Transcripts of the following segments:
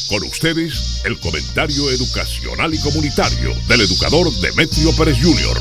Con ustedes, el comentario educacional y comunitario del educador Demetrio Pérez Jr.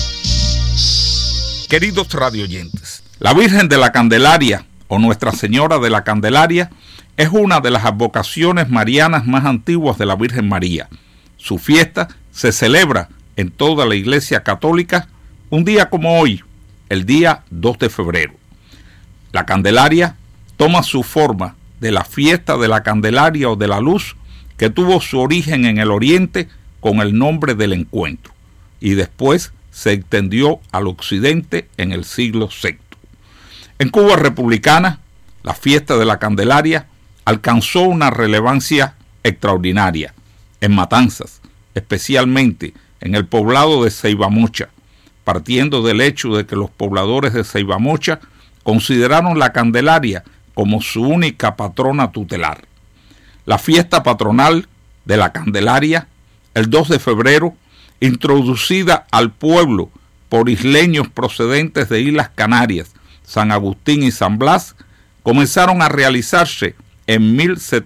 Queridos radioyentes, la Virgen de la Candelaria o Nuestra Señora de la Candelaria es una de las advocaciones marianas más antiguas de la Virgen María. Su fiesta se celebra en toda la Iglesia Católica un día como hoy, el día 2 de febrero. La Candelaria toma su forma de la fiesta de la Candelaria o de la Luz, que tuvo su origen en el Oriente con el nombre del Encuentro, y después se extendió al occidente en el siglo VI. En Cuba republicana, la fiesta de la Candelaria alcanzó una relevancia extraordinaria en Matanzas, especialmente en el poblado de Ceibamocha, partiendo del hecho de que los pobladores de Ceibamocha consideraron la Candelaria como su única patrona tutelar. La fiesta patronal de la Candelaria, el 2 de febrero, introducida al pueblo por isleños procedentes de Islas Canarias, San Agustín y San Blas, comenzaron a realizarse en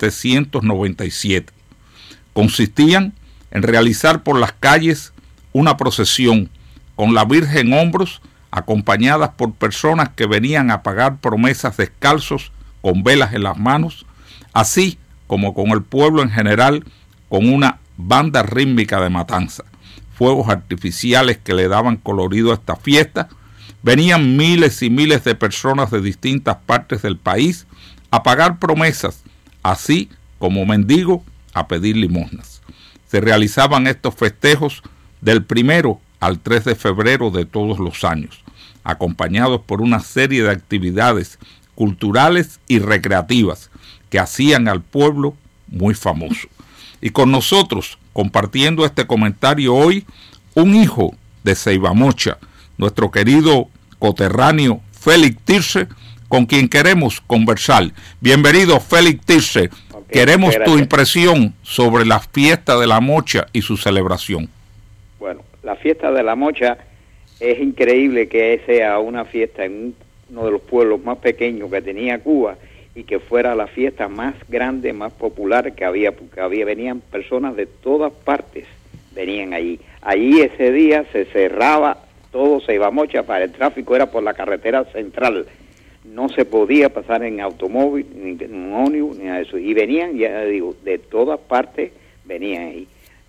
1797. Consistían en realizar por las calles una procesión con la Virgen en hombros, acompañadas por personas que venían a pagar promesas descalzos con velas en las manos, así como con el pueblo en general, con una banda rítmica de matanza, fuegos artificiales que le daban colorido a esta fiesta. Venían miles y miles de personas de distintas partes del país a pagar promesas, así como mendigos a pedir limosnas. Se realizaban estos festejos del 1 al 3 de febrero de todos los años, acompañados por una serie de actividades culturales y recreativas que hacían al pueblo muy famoso. Y con nosotros, compartiendo este comentario hoy, un hijo de Ceibamocha, nuestro querido coterráneo Félix Tirse, con quien queremos conversar. Bienvenido, Félix Tirse. Queremos tu impresión sobre la fiesta de la Mocha y su celebración. Bueno, la fiesta de la Mocha es increíble que sea una fiesta en uno de los pueblos más pequeños que tenía Cuba y que fuera la fiesta más grande, más popular que había, porque venían personas de todas partes, venían allí. Allí ese día se cerraba todo Ceibamocha para el tráfico, era por la carretera central. No se podía pasar en automóvil, ni en un ómnibus, ni nada de eso. Y venían, ya digo, de todas partes venían ahí.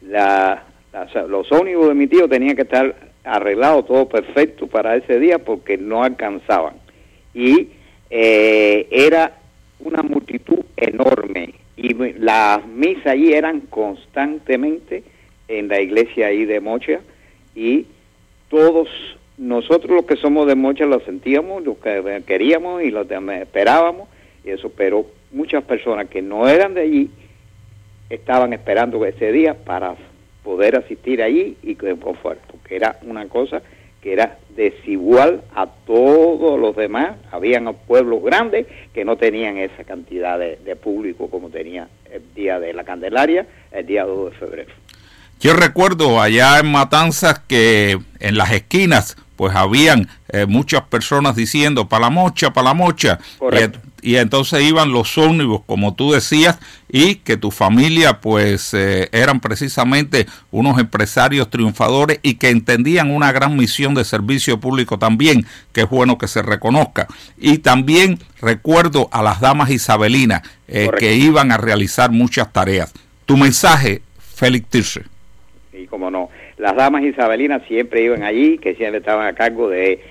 Los ómnibus de mi tío tenían que estar arreglados, todo perfecto para ese día, porque no alcanzaban. Y era una multitud enorme. Y las misas allí eran constantemente en la iglesia ahí de Mocha. Y todos nosotros los que somos de Mocha lo sentíamos, lo que queríamos y lo esperábamos, y eso, pero muchas personas que no eran de allí estaban esperando ese día para poder asistir allí y con fuerza, porque era una cosa que era desigual a todos los demás. Habían pueblos grandes que no tenían esa cantidad de público como tenía el día de la Candelaria, el día 2 de febrero. Yo recuerdo allá en Matanzas que en las esquinas pues habían muchas personas diciendo "pa' la Mocha, pa' la Mocha", y entonces iban los ómnibus, como tú decías, y que tu familia pues eran precisamente unos empresarios triunfadores y que entendían una gran misión de servicio público también, que es bueno que se reconozca. Y también recuerdo a las damas isabelinas que iban a realizar muchas tareas. Tu mensaje, Félix Tirse. Y como no, las damas isabelinas siempre iban allí, que siempre estaban a cargo de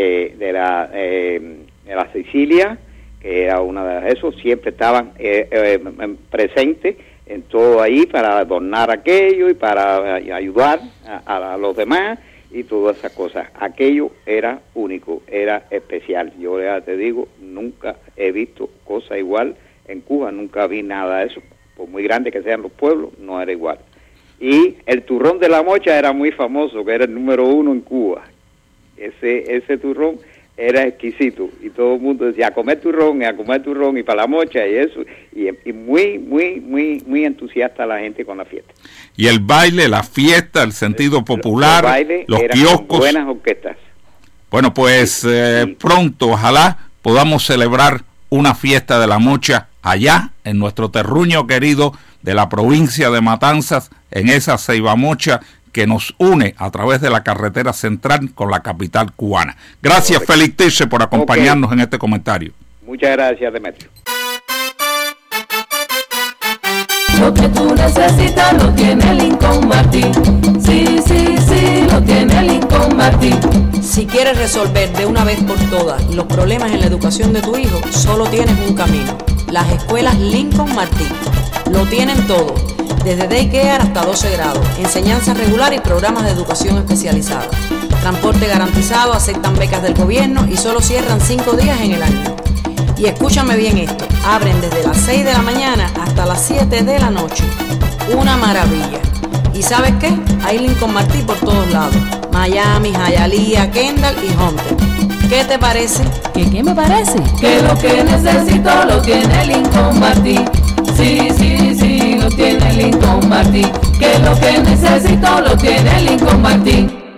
la Sicilia, que era una de esos, siempre estaban presentes en todo ahí para adornar aquello y para ayudar a los demás y todas esas cosas. Aquello era único, era especial. Yo ya te digo, nunca he visto cosa igual en Cuba, nunca vi nada de eso. Por muy grande que sean los pueblos, no era igual. Y el turrón de la Mocha era muy famoso, que era el número 1 en Cuba. Ese turrón era exquisito y todo el mundo decía a comer turrón y para la Mocha y eso, y muy entusiasta la gente con la fiesta. Y el baile, la fiesta, el sentido popular, los kioscos, buenas orquestas. Bueno, pues pronto ojalá podamos celebrar una fiesta de la Mocha allá en nuestro terruño querido, de la provincia de Matanzas, en esa Ceiba Mocha que nos une a través de la carretera central con la capital cubana. Gracias, Félix Tirche, por acompañarnos en este comentario. Muchas gracias, Demetrio. Lo que tú necesitas lo tiene Lincoln Martin. Sí, sí, sí, lo tiene Lincoln Martin. Si quieres resolver de una vez por todas los problemas en la educación de tu hijo, solo tienes un camino: las escuelas Lincoln Martin. Lo tienen todo, desde daycare hasta 12 grados, enseñanza regular y programas de educación especializada. Transporte garantizado, aceptan becas del gobierno y solo cierran 5 días en el año. Y escúchame bien esto, abren desde las 6 de la mañana hasta las 7 de la noche. Una maravilla. ¿Y sabes qué? Hay Lincoln Martin por todos lados: Miami, Hialeah, Kendall y Hunter. ¿Qué te parece? ¿Qué me parece? Que lo que necesito lo tiene Lincoln Martin. Sí, sí, sí, lo tiene Lincoln Martin. Que lo que necesito lo tiene Lincoln Martin.